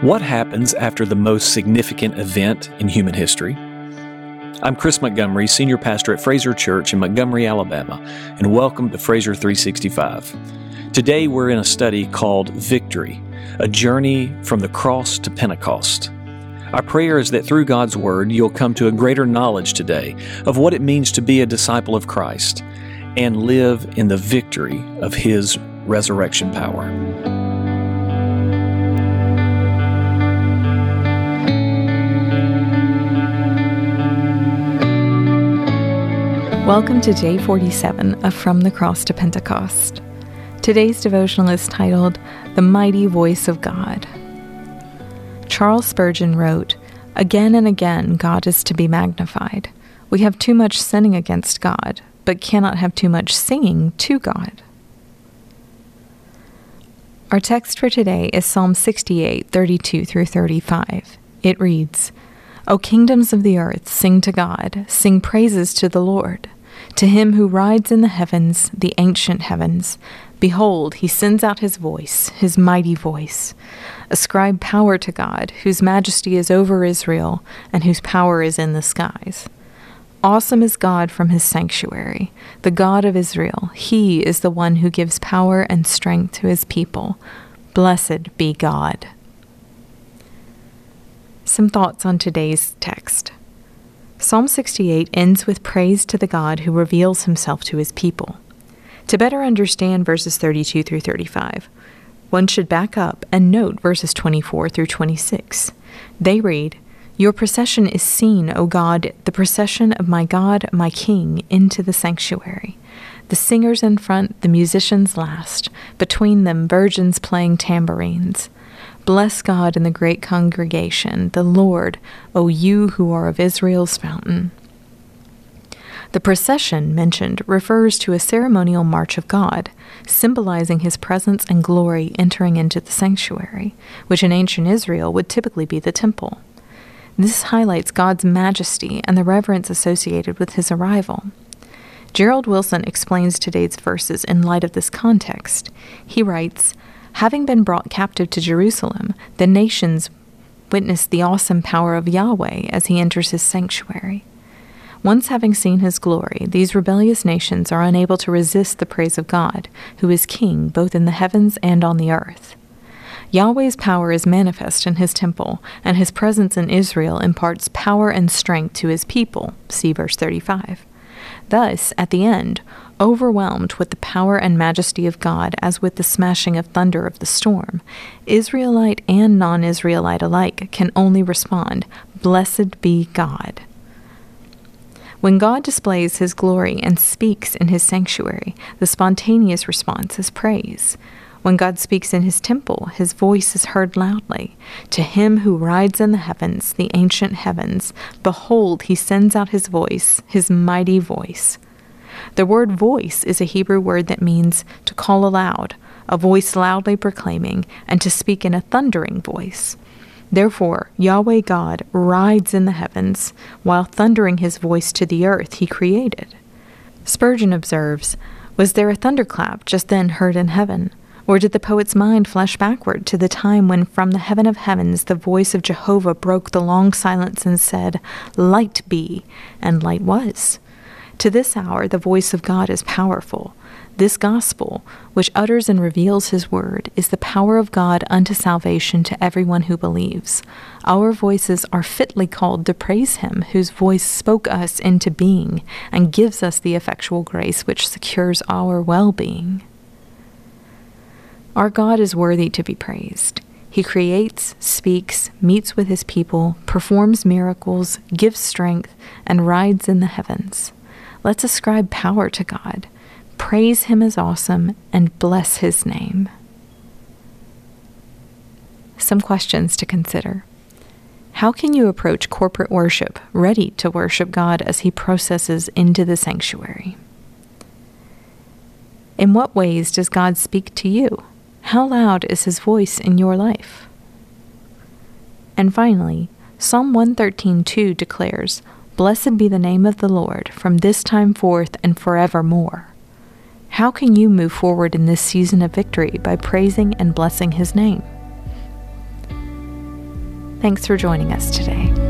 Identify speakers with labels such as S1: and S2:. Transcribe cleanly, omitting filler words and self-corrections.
S1: What happens after the most significant event in human history? I'm Chris Montgomery, Senior Pastor at Fraser Church in Montgomery, Alabama, and welcome to Fraser 365. Today we're in a study called Victory, a journey from the cross to Pentecost. Our prayer is that through God's Word, you'll come to a greater knowledge today of what it means to be a disciple of Christ and live in the victory of His resurrection power.
S2: Welcome to Day 47 of From the Cross to Pentecost. Today's devotional is titled, The Mighty Voice of God. Charles Spurgeon wrote, "Again and again God is to be magnified. We have too much sinning against God, but cannot have too much singing to God." Our text for today is Psalm 68, 32 through 35. It reads, "O kingdoms of the earth, sing to God, sing praises to the Lord. To him who rides in the heavens, the ancient heavens. Behold, he sends out his voice, his mighty voice. Ascribe power to God, whose majesty is over Israel, and whose power is in the skies. Awesome is God from his sanctuary, the God of Israel. He is the one who gives power and strength to his people. Blessed be God." Some thoughts on today's text. Psalm 68 ends with praise to the God who reveals himself to his people. To better understand verses 32 through 35, one should back up and note verses 24 through 26. They read, "Your procession is seen, O God, the procession of my God, my King, into the sanctuary. The singers in front, the musicians last, between them virgins playing tambourines. Bless God in the great congregation, the Lord, O you who are of Israel's fountain." The procession mentioned refers to a ceremonial march of God, symbolizing his presence and glory entering into the sanctuary, which in ancient Israel would typically be the temple. This highlights God's majesty and the reverence associated with his arrival. Gerald Wilson explains today's verses in light of this context. He writes, "Having been brought captive to Jerusalem, the nations witness the awesome power of Yahweh as he enters his sanctuary. Once having seen his glory, these rebellious nations are unable to resist the praise of God, who is king both in the heavens and on the earth. Yahweh's power is manifest in his temple, and his presence in Israel imparts power and strength to his people." See verse 35. Thus, at the end, overwhelmed with the power and majesty of God as with the smashing of thunder of the storm, Israelite and non-Israelite alike can only respond, "Blessed be God." When God displays his glory and speaks in his sanctuary, the spontaneous response is praise. When God speaks in his temple, his voice is heard loudly. To him who rides in the heavens, the ancient heavens, behold, he sends out his voice, his mighty voice. The word voice is a Hebrew word that means to call aloud, a voice loudly proclaiming, and to speak in a thundering voice. Therefore, Yahweh God rides in the heavens, while thundering his voice to the earth he created. Spurgeon observes, "Was there a thunderclap just then heard in heaven? Or did the poet's mind flash backward to the time when from the heaven of heavens the voice of Jehovah broke the long silence and said, 'Light be,' and light was? To this hour the voice of God is powerful. This gospel, which utters and reveals his word, is the power of God unto salvation to everyone who believes. Our voices are fitly called to praise him, whose voice spoke us into being and gives us the effectual grace which secures our well-being." Our God is worthy to be praised. He creates, speaks, meets with his people, performs miracles, gives strength, and rides in the heavens. Let's ascribe power to God, praise him as awesome, and bless his name. Some questions to consider. How can you approach corporate worship, ready to worship God as he processes into the sanctuary? In what ways does God speak to you? How loud is his voice in your life? And finally, Psalm 113:2 declares, "Blessed be the name of the Lord from this time forth and forevermore." How can you move forward in this season of victory by praising and blessing his name? Thanks for joining us today.